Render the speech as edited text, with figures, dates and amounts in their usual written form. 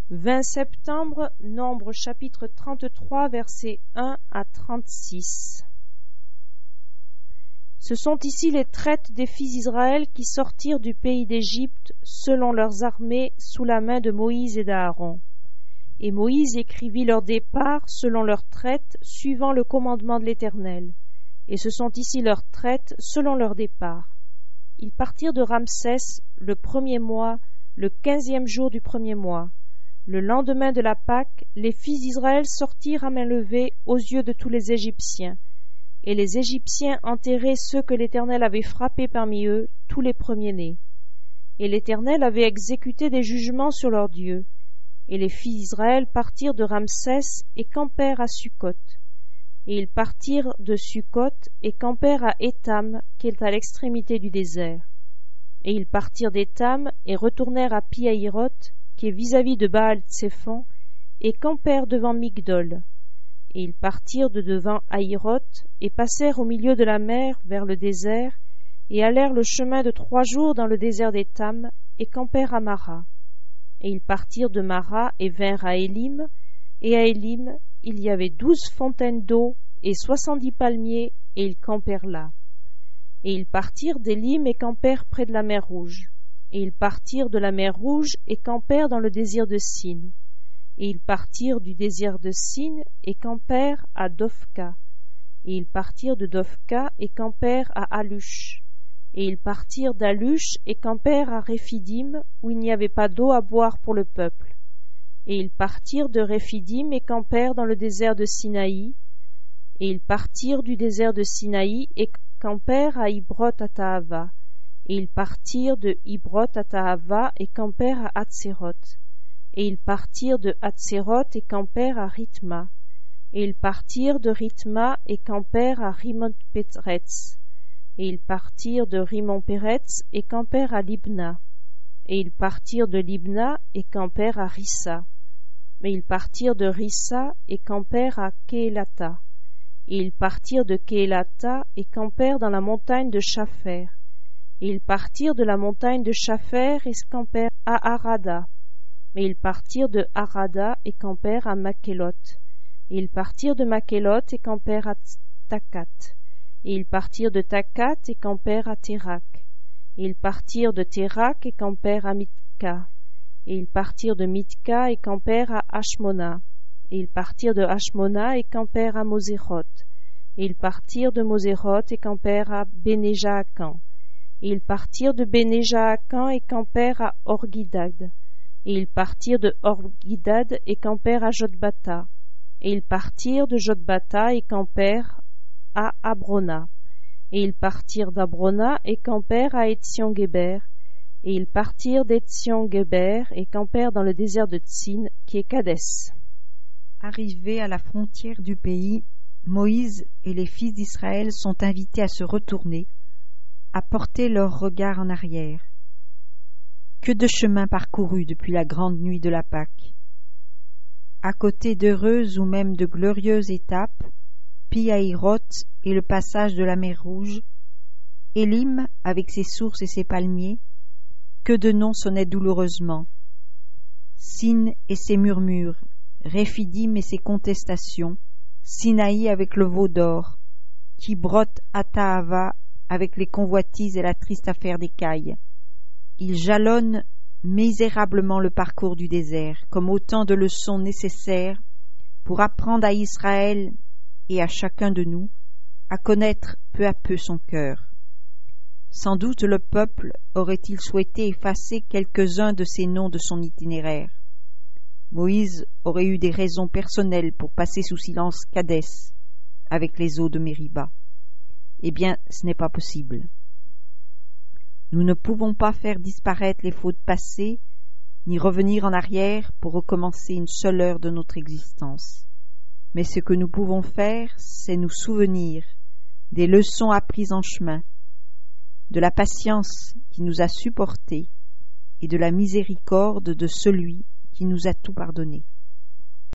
20 septembre, Nombre chapitre 33, versets 1 à 36. Ce sont ici les traites des fils d'Israël qui sortirent du pays d'Égypte selon leurs armées sous la main de Moïse et d'Aaron. Et Moïse écrivit leur départ selon leurs traites, suivant le commandement de l'Éternel. Et ce sont ici leurs traites selon leur départ. Ils partirent de Ramsès le 1er mois, le 15e jour du 1er mois. Le lendemain de la Pâque, les fils d'Israël sortirent à main levée aux yeux de tous les Égyptiens. Et les Égyptiens enterraient ceux que l'Éternel avait frappés parmi eux, tous les premiers-nés. Et l'Éternel avait exécuté des jugements sur leurs dieux. Et les fils d'Israël partirent de Ramsès et campèrent à Sukkot. Et ils partirent de Sukkot et campèrent à Étam, qui est à l'extrémité du désert. Et ils partirent d'Étam et retournèrent à Pi-Hahiroth, qui est vis-à-vis de Baal-Tséphon, et campèrent devant Migdol. Et ils partirent de devant Hahiroth, et passèrent au milieu de la mer vers le désert, et allèrent le chemin de 3 jours dans le désert d'Étam, et campèrent à Mara. Et ils partirent de Mara et vinrent à Élim, et à Élim il y avait 12 fontaines d'eau et 70 palmiers, et ils campèrent là. Et ils partirent d'Élim et campèrent près de la mer Rouge. Et ils partirent de la mer Rouge et campèrent dans le désert de Sin. Et ils partirent du désert de Sin et campèrent à Dofka. Et ils partirent de Dofka et campèrent à Alush. Et ils partirent d'Alush et campèrent à Réphidim, où il n'y avait pas d'eau à boire pour le peuple. Et ils partirent de Réphidim et campèrent dans le désert de Sinaï. Et ils partirent du désert de Sinaï et campèrent à Ibrot-Atahava. Et ils partirent de Ibrot-Atahava et campèrent à Hatséroth. Et ils partirent de Hatséroth et campèrent à Rithma. Et ils partirent de Rithma et campèrent à Rimon-Péretz. Et ils partirent de Rimon-Péretz et campèrent à Libna. Et ils partirent de Libna et campèrent à Rissa. Et ils partirent de Rissa et campèrent à Kéélata. Et ils partirent de Kéélata et campèrent dans la montagne de Shapher. Et ils partirent de la montagne de Shapher et campèrent à Harada. Et ils partirent de Harada et campèrent à Makhéloth. Et ils partirent de Makhéloth et campèrent à Takat. Et ils partirent de Takat et campèrent à Térak. Et ils partirent de Térak et campèrent à Mitka. Et ils partirent de Mitka et campèrent à Hashmona. Et ils partirent de Hashmona et campèrent à Moséroth. Et ils partirent de Moséroth et campèrent à Béné-Jaakan. Et ils partirent de Béné-Jaakan et campèrent à Orgidad. Et ils partirent de Orgidad et campèrent à Jotbata. Et ils partirent de Jotbata et campèrent à Abrona. Et ils partirent d'Abrona et campèrent à Etzion-Géber. Et ils partirent d'Etzion-Géber et campèrent dans le désert de Tsin, qui est Kadès. Arrivés à la frontière du pays, Moïse et les fils d'Israël sont invités à se retourner, à porter leur regard en arrière. Que de chemin parcouru depuis la grande nuit de la Pâque! À côté d'heureuses ou même de glorieuses étapes, Pi-Hahiroth et le passage de la mer Rouge, Élim avec ses sources et ses palmiers, que de noms sonnaient douloureusement. Sin et ses murmures, Réphidim et ses contestations, Sinaï avec le veau d'or, Kibrot-Atahava avec les convoitises et la triste affaire d'écailles. Ils jalonnent misérablement le parcours du désert, comme autant de leçons nécessaires pour apprendre à Israël et à chacun de nous à connaître peu à peu son cœur. Sans doute le peuple aurait-il souhaité effacer quelques-uns de ces noms de son itinéraire. Moïse aurait eu des raisons personnelles pour passer sous silence Kadès avec les eaux de Mériba. Eh bien, ce n'est pas possible. Nous ne pouvons pas faire disparaître les fautes passées, ni revenir en arrière pour recommencer une seule heure de notre existence. Mais ce que nous pouvons faire, c'est nous souvenir des leçons apprises en chemin, de la patience qui nous a supportés et de la miséricorde de celui qui nous a tout pardonné.